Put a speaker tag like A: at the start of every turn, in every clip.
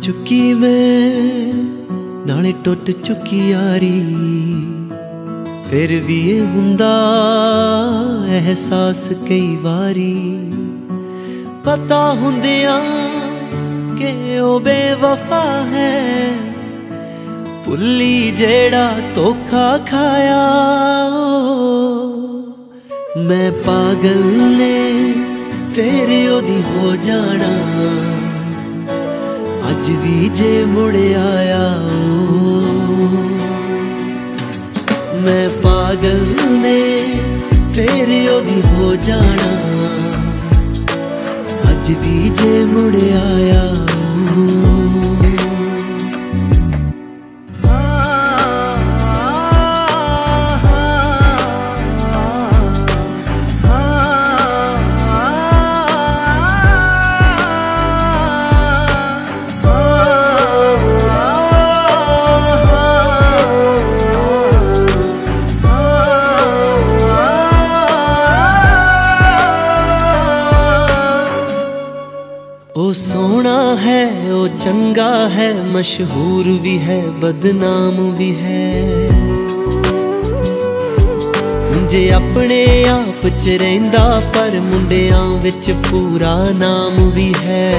A: चुकी मैं नाले टुट चुकी यारी, फिर भी ये हुंदा एहसास कई वारी। पता हुंदिया कि ओ बेवफा है, भुल्ली जेड़ा धोखा खाया। मैं पागल ने फिर ओदी हो जाना, अज भी जे मुड़ आया ओ। मैं पागल ने फिर ओदी हो जाना, अज भी जे मुड़ आया ओ। ओ सोना है ओ चंगा है, मशहूर भी है बदनाम भी है। जे अपने आप च रहिंदा पर मुंडियां विच पूरा नाम भी है।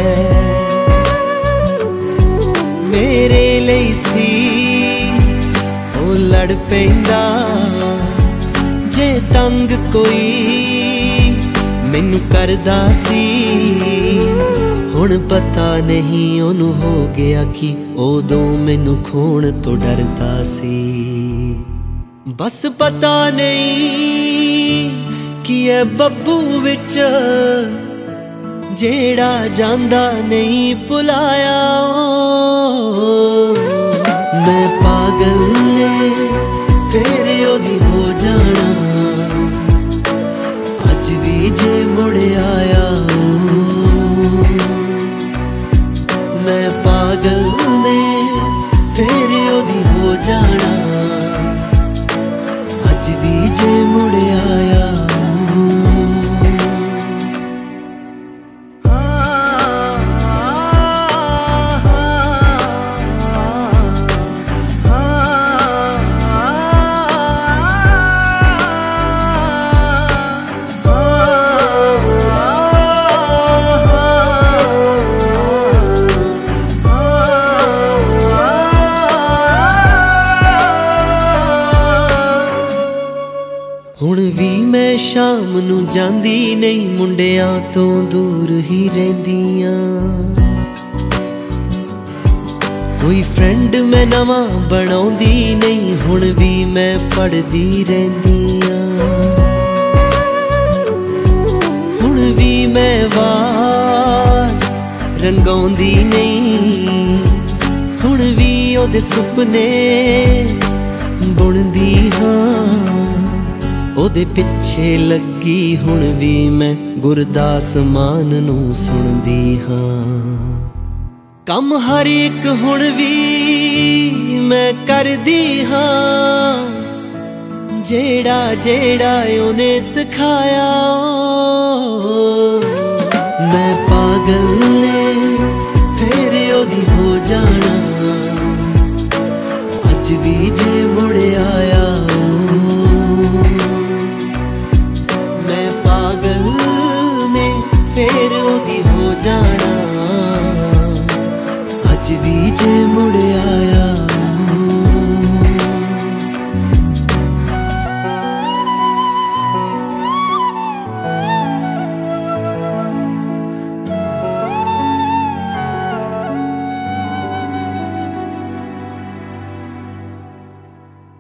A: मेरे लिए सी ओ लड़ पैंदा, जे तंग कोई मैनू करदा सी। हुण पता नहीं ओनू हो गया कि उदों मैनू खोण तो डरदा सी। बस पता नहीं कि ए बब्बू विच जेड़ा जांदा नहीं भुलाया। मैं पागल ने फिर ओदी हो जाना, अज भी जे मुड़ आया। मैं पागल ने फिर ओदी हो जाना, अज भी जे मुड़ आया। हुण भी मैं शाम नू जांदी नहीं, मुंडियां तो दूर ही रहिंदियां। कोई फ्रेंड मैं नवां बनाउंदी नहीं, हुण भी मैं पढ़दी रहिंदियां। हुण भी मैं वार रंगाउंदी नहीं, हुण भी ओदे सुपने बुनदी हां। ओदे पिछे लगी हुण भी मैं गुरदास मान नू सुनदी हां। कम हर एक हुण भी मैं करदी हां, जेड़ा जेड़ा ओने सिखाया। मैं पागल ने फिर ओदी हो जाना, अज भी जे मुड़ आया। फिर ओदी हो जाना, अज भी जे मुड़